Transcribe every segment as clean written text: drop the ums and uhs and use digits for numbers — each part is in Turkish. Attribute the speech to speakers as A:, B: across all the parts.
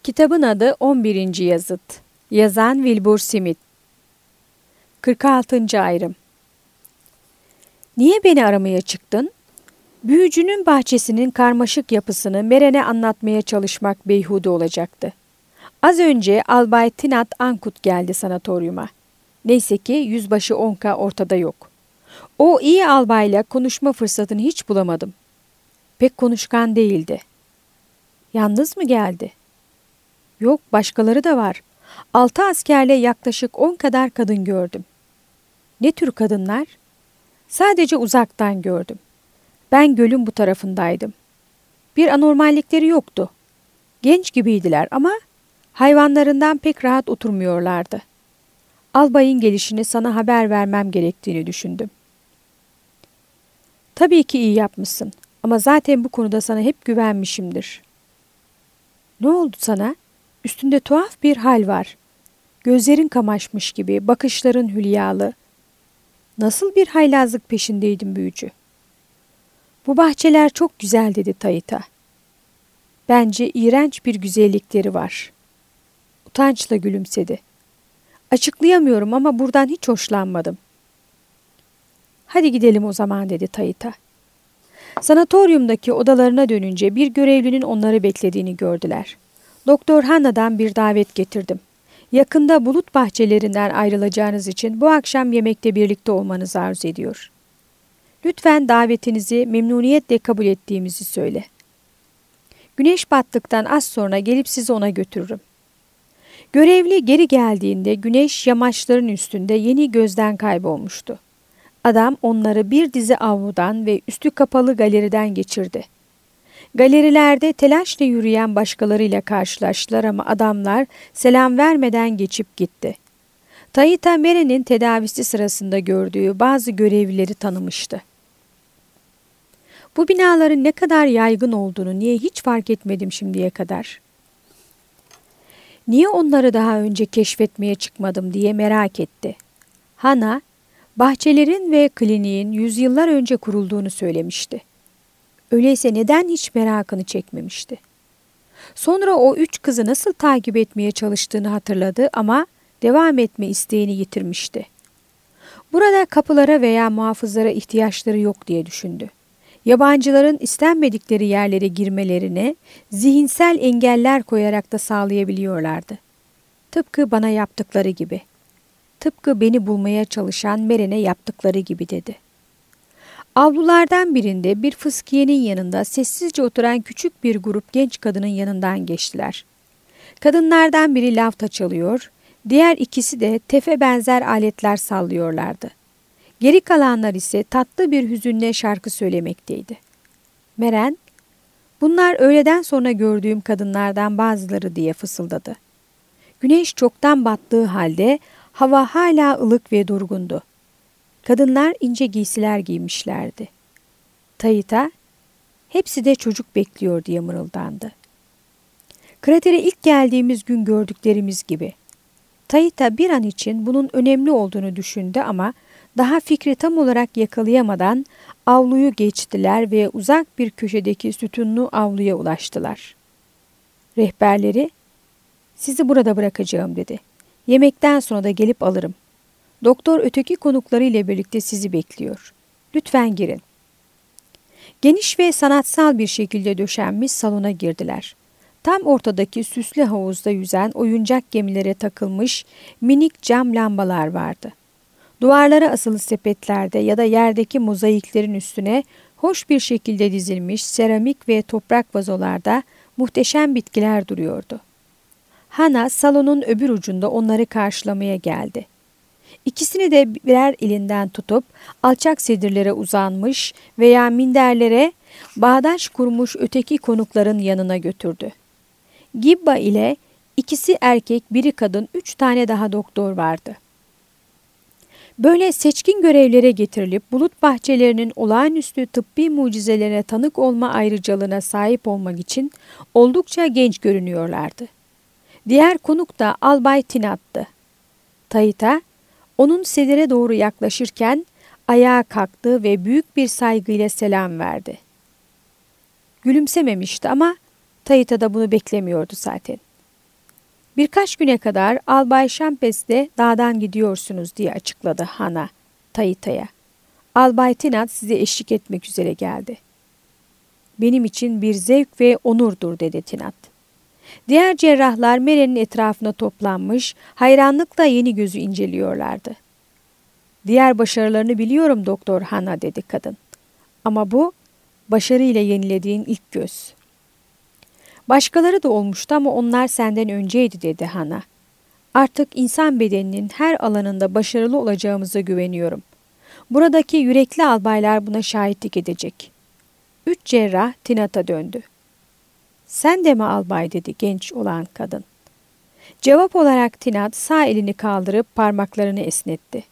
A: Kitabın adı 11. Yazıt. Yazan Wilbur Smith. 46. Ayrım. Niye beni aramaya çıktın? Büyücünün bahçesinin karmaşık yapısını Meren'e anlatmaya çalışmak beyhude olacaktı. Az önce Albay Tinat Ankut geldi sanatoryuma. Neyse ki yüzbaşı Onka ortada yok. O iyi albayla konuşma fırsatını hiç bulamadım. Pek konuşkan değildi. Yalnız mı geldi? Yok, başkaları da var. 6 askerle yaklaşık 10 kadar kadın gördüm. Ne tür kadınlar? Sadece uzaktan gördüm. Ben gölün bu tarafındaydım. Bir anormallikleri yoktu. Genç gibiydiler ama hayvanlarından pek rahat oturmuyorlardı. Albayın gelişini sana haber vermem gerektiğini düşündüm. Tabii ki iyi yapmışsın ama zaten bu konuda sana hep güvenmişimdir. Ne oldu sana? Üstünde tuhaf bir hal var. Gözlerin kamaşmış gibi, bakışların hülyalı. Nasıl bir haylazlık peşindeydin büyücü? Bu bahçeler çok güzel dedi Tayita. Bence iğrenç bir güzellikleri var. Utançla gülümsedi. Açıklayamıyorum ama buradan hiç hoşlanmadım. Hadi gidelim o zaman dedi Tayita. Sanatoryumdaki odalarına dönünce bir görevlinin onları beklediğini gördüler. Doktor Hanna'dan bir davet getirdim. Yakında bulut bahçelerinden ayrılacağınız için bu akşam yemekte birlikte olmanızı arzu ediyor. Lütfen davetinizi memnuniyetle kabul ettiğimizi söyle. Güneş battıktan az sonra gelip sizi ona götürürüm. Görevli geri geldiğinde güneş yamaçların üstünde yeni gözden kaybolmuştu. Adam onları bir dizi avludan ve üstü kapalı galeriden geçirdi. Galerilerde telaşla yürüyen başkalarıyla karşılaştılar ama adamlar selam vermeden geçip gitti. Tayita Meren'in tedavisi sırasında gördüğü bazı görevlileri tanımıştı. Bu binaların ne kadar yaygın olduğunu niye hiç fark etmedim şimdiye kadar? Niye onları daha önce keşfetmeye çıkmadım diye merak etti. Hana, bahçelerin ve kliniğin yüzyıllar önce kurulduğunu söylemişti. Öyleyse neden hiç merakını çekmemişti? Sonra o 3 kızı nasıl takip etmeye çalıştığını hatırladı ama devam etme isteğini yitirmişti. Burada kapılara veya muhafızlara ihtiyaçları yok diye düşündü. Yabancıların istenmedikleri yerlere girmelerine zihinsel engeller koyarak da sağlayabiliyorlardı. Tıpkı bana yaptıkları gibi. Tıpkı beni bulmaya çalışan Meren'e yaptıkları gibi dedi. Avlulardan birinde bir fıskiyenin yanında sessizce oturan küçük bir grup genç kadının yanından geçtiler. Kadınlardan biri lavta çalıyor, diğer ikisi de tefe benzer aletler sallıyorlardı. Geri kalanlar ise tatlı bir hüzünle şarkı söylemekteydi. Meren, "Bunlar öğleden sonra gördüğüm kadınlardan bazıları" diye fısıldadı. Güneş çoktan battığı halde hava hala ılık ve durgundu. Kadınlar ince giysiler giymişlerdi. Tayita, "Hepsi de çocuk bekliyor" diye mırıldandı. Kratere ilk geldiğimiz gün gördüklerimiz gibi. Tayita bir an için bunun önemli olduğunu düşündü ama daha fikri tam olarak yakalayamadan avluyu geçtiler ve uzak bir köşedeki sütunlu avluya ulaştılar. Rehberleri, "Sizi burada bırakacağım" dedi. "Yemekten sonra da gelip alırım. Doktor öteki konukları ile birlikte sizi bekliyor. Lütfen girin." Geniş ve sanatsal bir şekilde döşenmiş salona girdiler. Tam ortadaki süslü havuzda yüzen oyuncak gemilere takılmış minik cam lambalar vardı. Duvarlara asılı sepetlerde ya da yerdeki mozaiklerin üstüne hoş bir şekilde dizilmiş seramik ve toprak vazolarda muhteşem bitkiler duruyordu. Hana salonun öbür ucunda onları karşılamaya geldi. İkisini de birer elinden tutup alçak sedirlere uzanmış veya minderlere bağdaş kurmuş öteki konukların yanına götürdü. Gibba ile ikisi erkek, biri kadın, 3 tane daha doktor vardı. Böyle seçkin görevlere getirilip bulut bahçelerinin olağanüstü tıbbi mucizelerine tanık olma ayrıcalığına sahip olmak için oldukça genç görünüyorlardı. Diğer konuk da Albay Tinat'tı. Tayita, onun sedire doğru yaklaşırken ayağa kalktı ve büyük bir saygıyla selam verdi. Gülümsememişti ama Tayita da bunu beklemiyordu zaten. Birkaç güne kadar Albay Şampes'le dağdan gidiyorsunuz diye açıkladı Hana Tayita'ya. Albay Tinat size eşlik etmek üzere geldi. Benim için bir zevk ve onurdur dedi Tinat. Diğer cerrahlar Meren'in etrafına toplanmış, hayranlıkla yeni gözü inceliyorlardı. Diğer başarılarını biliyorum Doktor Hana dedi kadın. Ama bu başarıyla yenilediğin ilk göz. Başkaları da olmuştu ama onlar senden önceydi dedi Hana. Artık insan bedeninin her alanında başarılı olacağımıza güveniyorum. Buradaki yürekli albaylar buna şahitlik edecek. 3 cerrah Tinat'a döndü. Sen de mi albay dedi genç olan kadın. Cevap olarak Tinat sağ elini kaldırıp parmaklarını esnetti.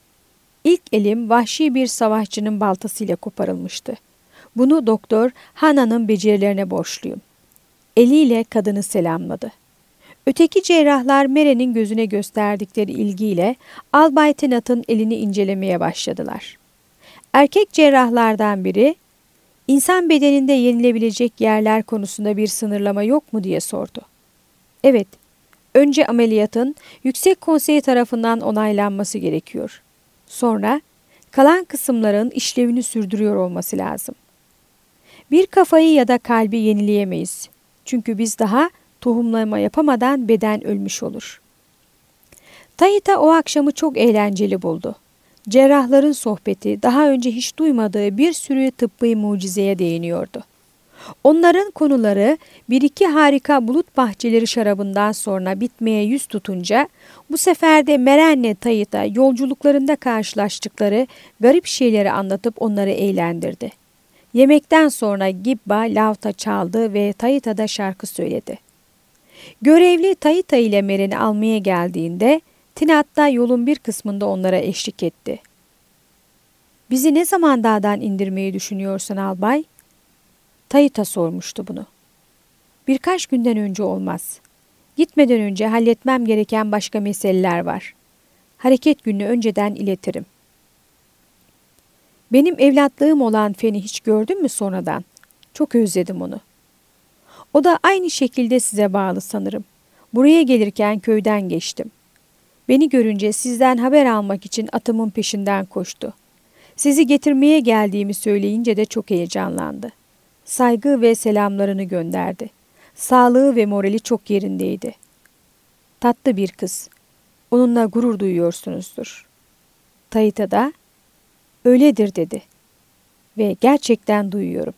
A: İlk elim vahşi bir savaşçının baltasıyla koparılmıştı. Bunu Doktor Hana'nın becerilerine borçluyum. Eliyle kadını selamladı. Öteki cerrahlar Meren'in gözüne gösterdikleri ilgiyle Albay Tinat'ın elini incelemeye başladılar. Erkek cerrahlardan biri, "İnsan bedeninde yenilebilecek yerler konusunda bir sınırlama yok mu?" diye sordu. "Evet, önce ameliyatın Yüksek Konseyi tarafından onaylanması gerekiyor. Sonra kalan kısımların işlevini sürdürüyor olması lazım. Bir kafayı ya da kalbi yenileyemeyiz. Çünkü biz daha tohumlama yapamadan beden ölmüş olur." Tayita o akşamı çok eğlenceli buldu. Cerrahların sohbeti daha önce hiç duymadığı bir sürü tıbbi mucizeye değiniyordu. Onların konuları bir iki harika bulut bahçeleri şarabından sonra bitmeye yüz tutunca bu sefer de Meren'le Tayita yolculuklarında karşılaştıkları garip şeyleri anlatıp onları eğlendirdi. Yemekten sonra Gibba lavta çaldı ve Tayita da şarkı söyledi. Görevli Tayita ile Meren'i almaya geldiğinde Tinat da yolun bir kısmında onlara eşlik etti. "Bizi ne zaman dağdan indirmeyi düşünüyorsun albay?" Tayita sormuştu bunu. "Birkaç günden önce olmaz. Gitmeden önce halletmem gereken başka meseleler var. Hareket gününü önceden iletirim." "Benim evlatlığım olan Fen'i hiç gördün mü sonradan? Çok özledim onu." "O da aynı şekilde size bağlı sanırım. Buraya gelirken köyden geçtim. Beni görünce sizden haber almak için atımın peşinden koştu. Sizi getirmeye geldiğimi söyleyince de çok heyecanlandı. Saygı ve selamlarını gönderdi. Sağlığı ve morali çok yerindeydi. Tatlı bir kız. Onunla gurur duyuyorsunuzdur." Tayita da "Öyledir" dedi. "Ve gerçekten duyuyorum."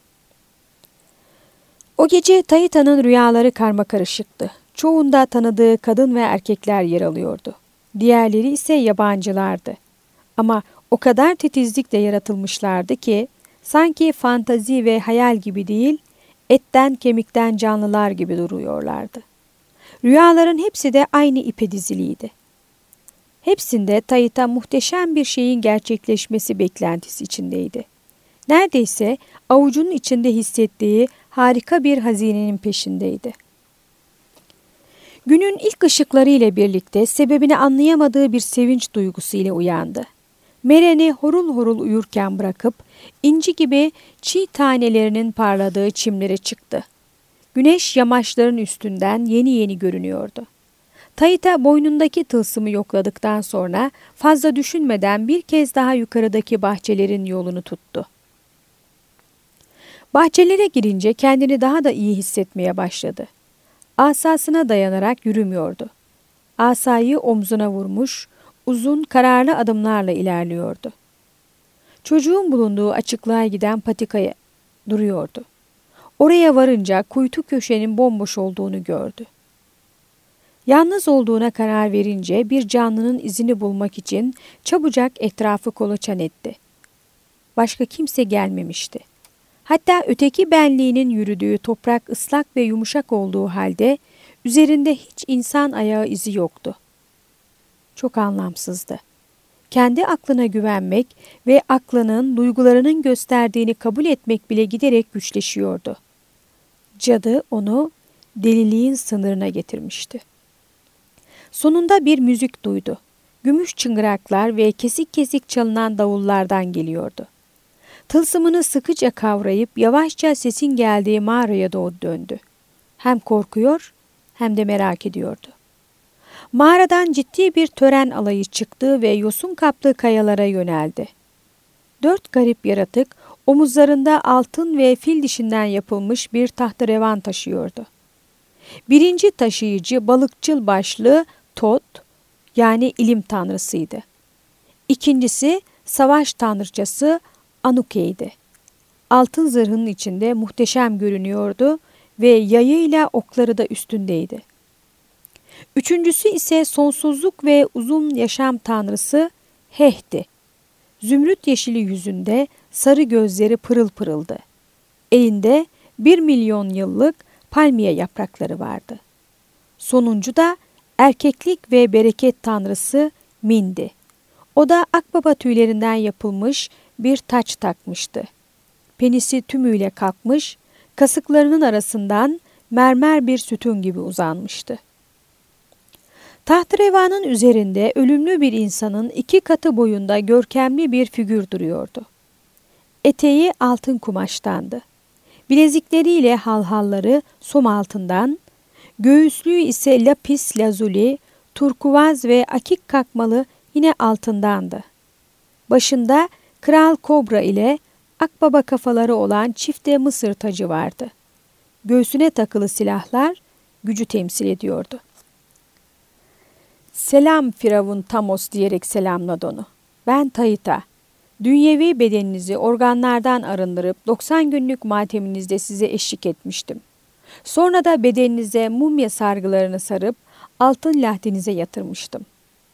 A: O gece Tayita'nın rüyaları karmakarışıktı. Çoğunda tanıdığı kadın ve erkekler yer alıyordu. Diğerleri ise yabancılardı. Ama o kadar titizlikle yaratılmışlardı ki sanki fantazi ve hayal gibi değil, etten kemikten canlılar gibi duruyorlardı. Rüyaların hepsi de aynı ipe diziliydi. Hepsinde Tayita muhteşem bir şeyin gerçekleşmesi beklentisi içindeydi. Neredeyse avucunun içinde hissettiği harika bir hazinenin peşindeydi. Günün ilk ışıkları ile birlikte sebebini anlayamadığı bir sevinç duygusu ile uyandı. Meren'i horul horul uyurken bırakıp inci gibi çiğ tanelerinin parladığı çimlere çıktı. Güneş yamaçların üstünden yeni yeni görünüyordu. Tayita boynundaki tılsımı yokladıktan sonra fazla düşünmeden bir kez daha yukarıdaki bahçelerin yolunu tuttu. Bahçelere girince kendini daha da iyi hissetmeye başladı. Asasına dayanarak yürümüyordu. Asayı omzuna vurmuş, uzun kararlı adımlarla ilerliyordu. Çocuğun bulunduğu açıklığa giden patikaya duruyordu. Oraya varınca kuytu köşenin bomboş olduğunu gördü. Yalnız olduğuna karar verince bir canlının izini bulmak için çabucak etrafı kolaçan etti. Başka kimse gelmemişti. Hatta öteki benliğinin yürüdüğü toprak ıslak ve yumuşak olduğu halde üzerinde hiç insan ayağı izi yoktu. Çok anlamsızdı. Kendi aklına güvenmek ve aklının duygularının gösterdiğini kabul etmek bile giderek güçleşiyordu. Cadı onu deliliğin sınırına getirmişti. Sonunda bir müzik duydu. Gümüş çıngıraklar ve kesik kesik çalınan davullardan geliyordu. Tılsımını sıkıca kavrayıp yavaşça sesin geldiği mağaraya doğru döndü. Hem korkuyor hem de merak ediyordu. Mağaradan ciddi bir tören alayı çıktı ve yosun kaplı kayalara yöneldi. 4 garip yaratık omuzlarında altın ve fil dişinden yapılmış bir tahterevan taşıyordu. Birinci taşıyıcı balıkçıl başlı Tot, yani ilim tanrısıydı. İkincisi savaş tanrıçası Anuke'ydi. Altın zırhının içinde muhteşem görünüyordu ve yayıyla okları da üstündeydi. Üçüncüsü ise sonsuzluk ve uzun yaşam tanrısı Heh'ti. Zümrüt yeşili yüzünde, sarı gözleri pırıl pırıldı. Elinde 1 milyon yıllık palmiye yaprakları vardı. Sonuncu da erkeklik ve bereket tanrısı Min'di. O da akbaba tüylerinden yapılmış bir taç takmıştı. Penisi tümüyle kalkmış, kasıklarının arasından mermer bir sütun gibi uzanmıştı. Tahterevanın üzerinde ölümlü bir insanın 2 katı boyunda görkemli bir figür duruyordu. Eteği altın kumaştandı. Bilezikleriyle halhalları som altından, göğüslüğü ise lapis lazuli, turkuvaz ve akik kakmalı yine altındandı. Başında kral kobra ile akbaba kafaları olan çifte mısır tacı vardı. Göğsüne takılı silahlar gücü temsil ediyordu. "Selam Firavun Tamos," diyerek selamladı onu. "Ben Taita. Dünyevi bedeninizi organlardan arındırıp 90 günlük mateminizde size eşlik etmiştim. Sonra da bedeninize mumya sargılarını sarıp altın lahdinize yatırmıştım.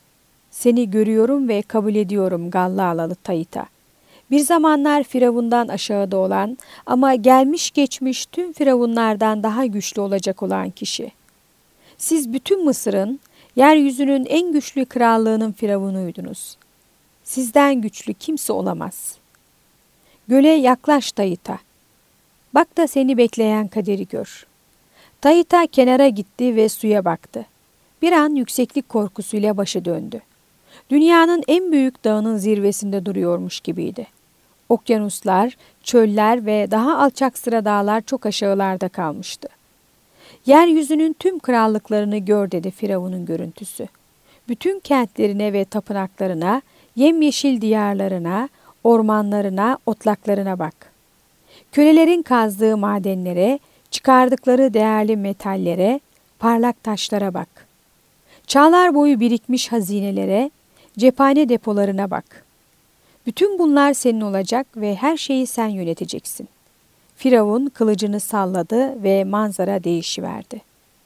A: Seni görüyorum ve kabul ediyorum Gallalalı Taita. Bir zamanlar Firavundan aşağıda olan ama gelmiş geçmiş tüm Firavunlardan daha güçlü olacak olan kişi. Siz bütün Mısır'ın, yeryüzünün en güçlü krallığının Firavun'uydunuz. Sizden güçlü kimse olamaz. Göle yaklaş Taita. Bak da seni bekleyen kaderi gör." Taita kenara gitti ve suya baktı. Bir an yükseklik korkusuyla başı döndü. Dünyanın en büyük dağının zirvesinde duruyormuş gibiydi. Okyanuslar, çöller ve daha alçak sıra dağlar çok aşağılarda kalmıştı. "Yeryüzünün tüm krallıklarını gör," dedi Firavun'un görüntüsü. "Bütün kentlerine ve tapınaklarına, yemyeşil diyarlarına, ormanlarına, otlaklarına bak. Kölelerin kazdığı madenlere, çıkardıkları değerli metallere, parlak taşlara bak. Çağlar boyu birikmiş hazinelere, cephane depolarına bak. Bütün bunlar senin olacak ve her şeyi sen yöneteceksin." Firavun kılıcını salladı ve manzara değişiverdi.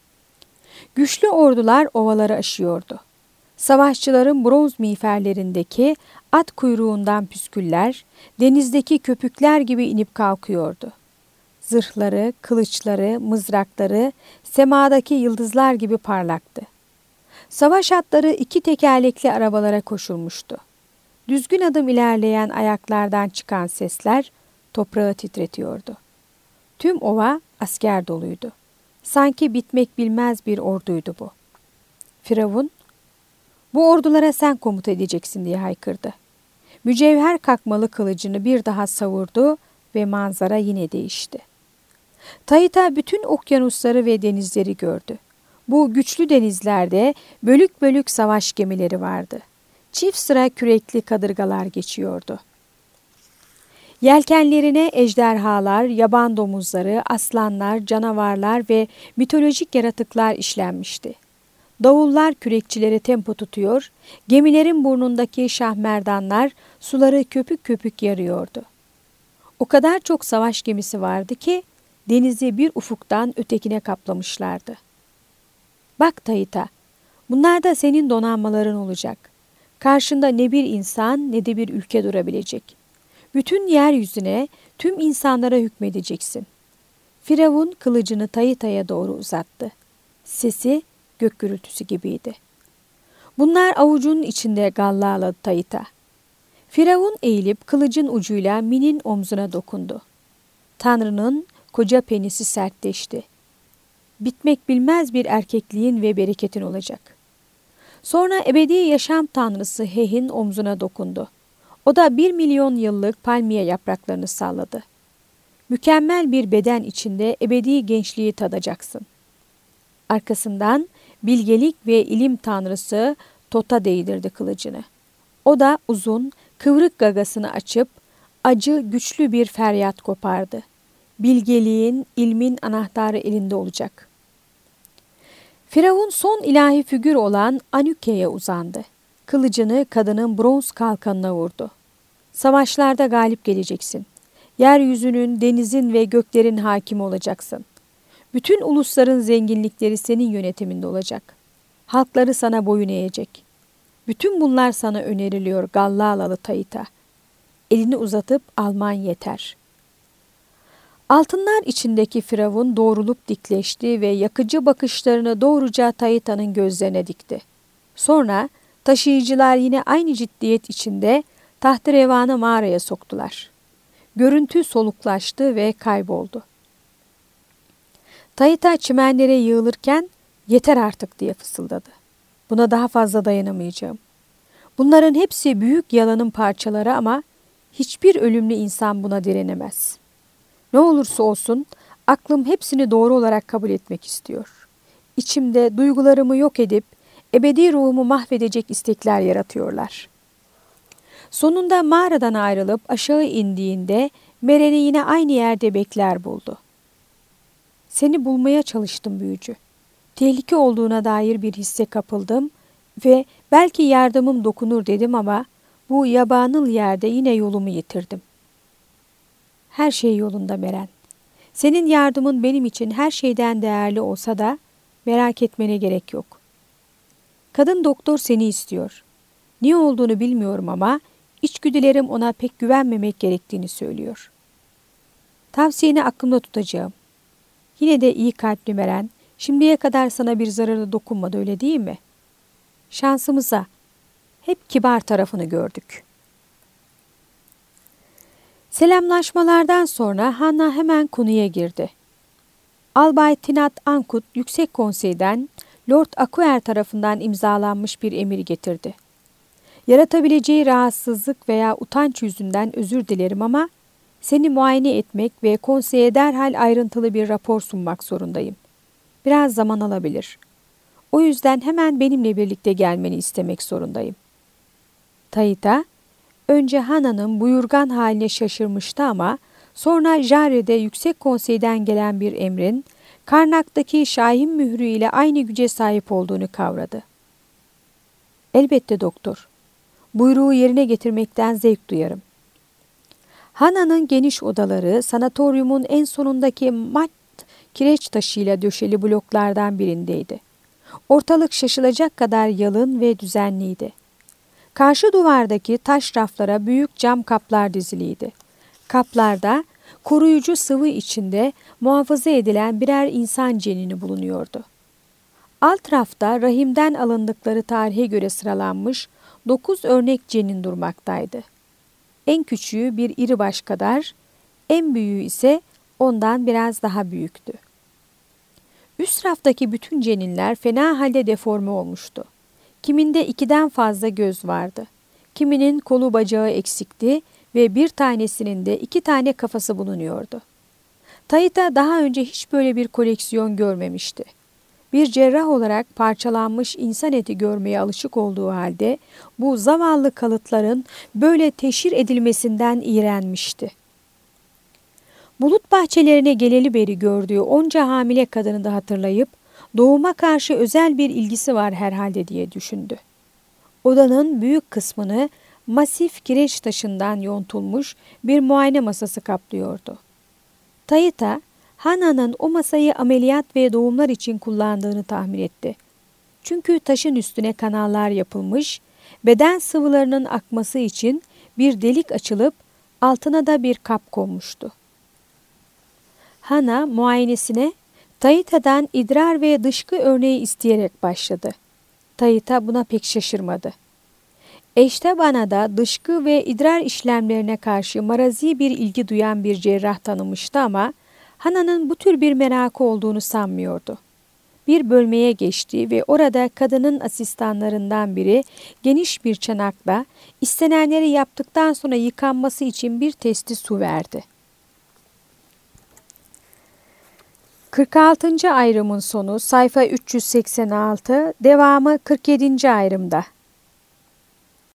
A: Güçlü ordular ovaları aşıyordu. Savaşçıların bronz miğferlerindeki at kuyruğundan püsküller, denizdeki köpükler gibi inip kalkıyordu. Zırhları, kılıçları, mızrakları semadaki yıldızlar gibi parlaktı. Savaş atları 2 tekerlekli arabalara koşulmuştu. Düzgün adım ilerleyen ayaklardan çıkan sesler toprağı titretiyordu. Tüm ova asker doluydu. Sanki bitmek bilmez bir orduydu bu. Firavun, "Bu ordulara sen komuta edeceksin," diye haykırdı. Mücevher kakmalı kılıcını bir daha savurdu ve manzara yine değişti. Taita bütün okyanusları ve denizleri gördü. Bu güçlü denizlerde bölük bölük savaş gemileri vardı. Çift sıra kürekli kadırgalar geçiyordu. Yelkenlerine ejderhalar, yaban domuzları, aslanlar, canavarlar ve mitolojik yaratıklar işlenmişti. Davullar kürekçilere tempo tutuyor, gemilerin burnundaki şahmerdanlar suları köpük köpük yarıyordu. O kadar çok savaş gemisi vardı ki denizi bir ufuktan ötekine kaplamışlardı. "Bak Taita, bunlar da senin donanmaların olacak. Karşında ne bir insan ne de bir ülke durabilecek. Bütün yeryüzüne, tüm insanlara hükmedeceksin." Firavun kılıcını Taita'ya doğru uzattı. Sesi gök gürültüsü gibiydi. "Bunlar avucunun içinde Gallalalı Taita." Firavun eğilip kılıcın ucuyla Min'in omzuna dokundu. Tanrı'nın koca penisi sertleşti. Bitmek bilmez bir erkekliğin ve bereketin olacak. Sonra ebedi yaşam tanrısı Heh'in omzuna dokundu. O da 1 milyon yıllık palmiye yapraklarını salladı. "Mükemmel bir beden içinde ebedi gençliği tadacaksın." Arkasından bilgelik ve ilim tanrısı Tot'a değdirdi kılıcını. O da uzun, kıvrık gagasını açıp acı, güçlü bir feryat kopardı. Bilgeliğin, ilmin anahtarı elinde olacak. Firavun son ilahi figür olan Anüke'ye uzandı. Kılıcını kadının bronz kalkanına vurdu. Savaşlarda galip geleceksin. Yeryüzünün, denizin ve göklerin hakimi olacaksın. Bütün ulusların zenginlikleri senin yönetiminde olacak. Halkları sana boyun eğecek. Bütün bunlar sana öneriliyor Gallalalı Taita. Elini uzatıp alman yeter. Altınlar içindeki Firavun doğrulup dikleşti ve yakıcı bakışlarını doğruca Taita'nın gözlerine dikti. Sonra taşıyıcılar yine aynı ciddiyet içinde tahterevanı mağaraya soktular. Görüntü soluklaştı ve kayboldu. Taita çimenlere yığılırken yeter artık diye fısıldadı. Buna daha fazla dayanamayacağım. Bunların hepsi büyük yalanın parçaları ama hiçbir ölümlü insan buna direnemez. Ne olursa olsun aklım hepsini doğru olarak kabul etmek istiyor. İçimde duygularımı yok edip ebedi ruhumu mahvedecek istekler yaratıyorlar. Sonunda mağaradan ayrılıp aşağı indiğinde Meren'i yine aynı yerde bekler buldu. Seni bulmaya çalıştım büyücü. Tehlike olduğuna dair bir hisse kapıldım ve belki yardımım dokunur dedim ama bu yabanıl yerde yine yolumu yitirdim. Her şey yolunda Meren. Senin yardımın benim için her şeyden değerli olsa da merak etmene gerek yok. Kadın doktor seni istiyor. Niye olduğunu bilmiyorum ama içgüdülerim ona pek güvenmemek gerektiğini söylüyor. Tavsiyeni aklımda tutacağım. Yine de iyi kalpli Meren, şimdiye kadar sana bir zararı dokunmadı öyle değil mi? Şansımıza hep kibar tarafını gördük. Selamlaşmalardan sonra Hana hemen konuya girdi. Albay Tinat Ankut Yüksek Konsey'den Lord Akuer tarafından imzalanmış bir emir getirdi. Yaratabileceği rahatsızlık veya utanç yüzünden özür dilerim ama seni muayene etmek ve konseye derhal ayrıntılı bir rapor sunmak zorundayım. Biraz zaman alabilir. O yüzden hemen benimle birlikte gelmeni istemek zorundayım. Taita, önce Hana'nın buyurgan haline şaşırmıştı ama sonra Jare'de Yüksek Konsey'den gelen bir emrin Karnak'taki Şahin mührü ile aynı güce sahip olduğunu kavradı. Elbette doktor. Buyruğu yerine getirmekten zevk duyarım. Hana'nın geniş odaları sanatoryumun en sonundaki mat kireç taşıyla döşeli bloklardan birindeydi. Ortalık şaşılacak kadar yalın ve düzenliydi. Karşı duvardaki taş raflara büyük cam kaplar diziliydi. Kaplarda koruyucu sıvı içinde muhafaza edilen birer insan cenini bulunuyordu. Alt rafta rahimden alındıkları tarihe göre sıralanmış 9 örnek cenin durmaktaydı. En küçüğü bir iri baş kadar, en büyüğü ise ondan biraz daha büyüktü. Üst raftaki bütün ceninler fena halde deforme olmuştu. Kiminde 2'den fazla göz vardı. Kiminin kolu bacağı eksikti ve bir tanesinin de 2 tane kafası bulunuyordu. Taita daha önce hiç böyle bir koleksiyon görmemişti. Bir cerrah olarak parçalanmış insan eti görmeye alışık olduğu halde bu zavallı kalıtların böyle teşhir edilmesinden iğrenmişti. Bulut bahçelerine geleli beri gördüğü onca hamile kadını da hatırlayıp doğuma karşı özel bir ilgisi var herhalde diye düşündü. Odanın büyük kısmını masif kireç taşından yontulmuş bir muayene masası kaplıyordu. Taita, Hana'nın o masayı ameliyat ve doğumlar için kullandığını tahmin etti. Çünkü taşın üstüne kanallar yapılmış, beden sıvılarının akması için bir delik açılıp altına da bir kap konmuştu. Hana muayenesine Taita'dan idrar ve dışkı örneği isteyerek başladı. Taita buna pek şaşırmadı. Eşteban'a da dışkı ve idrar işlemlerine karşı marazi bir ilgi duyan bir cerrah tanımıştı ama Hana'nın bu tür bir merakı olduğunu sanmıyordu. Bir bölmeye geçti ve orada kadının asistanlarından biri geniş bir çanakla istenenleri yaptıktan sonra yıkanması için bir testi su verdi. 46. ayrımın sonu sayfa 386, devamı 47. ayrımda.